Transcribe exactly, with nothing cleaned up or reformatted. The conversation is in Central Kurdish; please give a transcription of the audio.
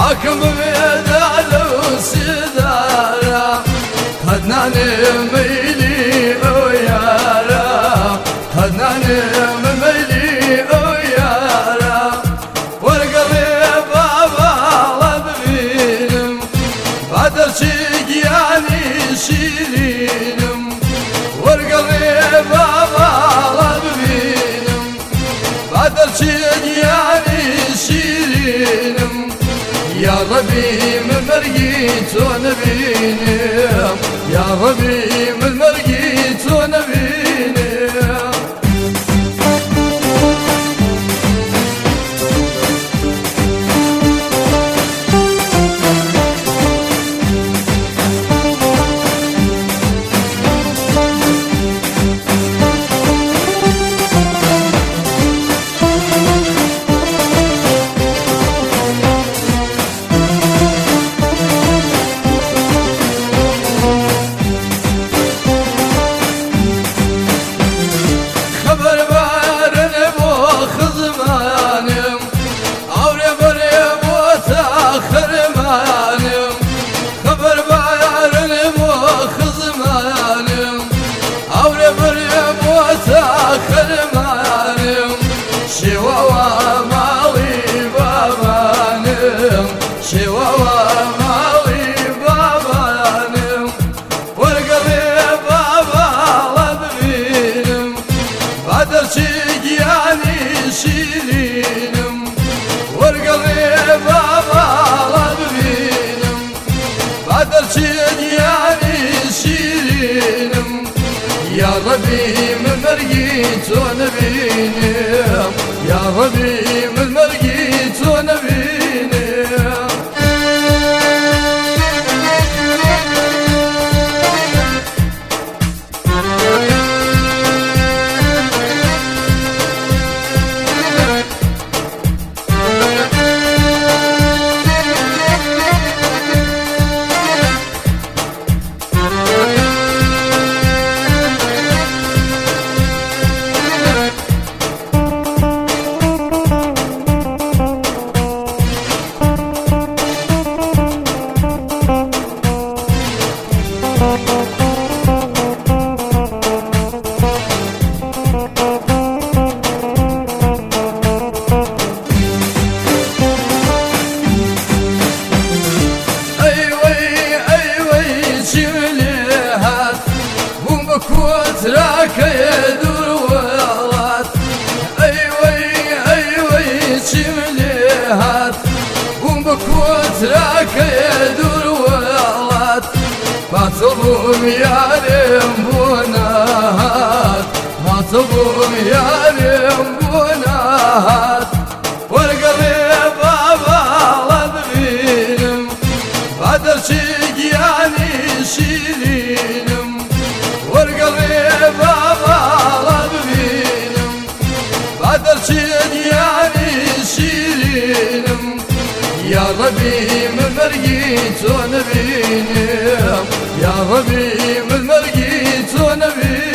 حاكم بيدال سدارا خدنا ميلي ويارا خدنا ميلي ويارا والقلب بابا لبينم بدر شقياني شيرينم والقلب بابا لبينم بدر شقياني شيرينم يا ربي من مرقيت ونبينم يا ربي من مرقيت ونبينم شيرينم والقلب بابا لبينم بدر شقياني شيرينم يا ربي من مرقيت ونبينم يا ربي من مرقيت ونبينم كوتراك يدور ولات ايوي ايوي شمليهات قوم بكوتراك يدور ولات ما تظلم يا رمبونات ما تظلم يا رمبونات والقلب بابا لبينم بدر شقياني شيرينم والقلب بابا لبينم بدر شقياني شيرينم يا ربي من مرقيت ونبينم يا ربي من مرقيت ونبينم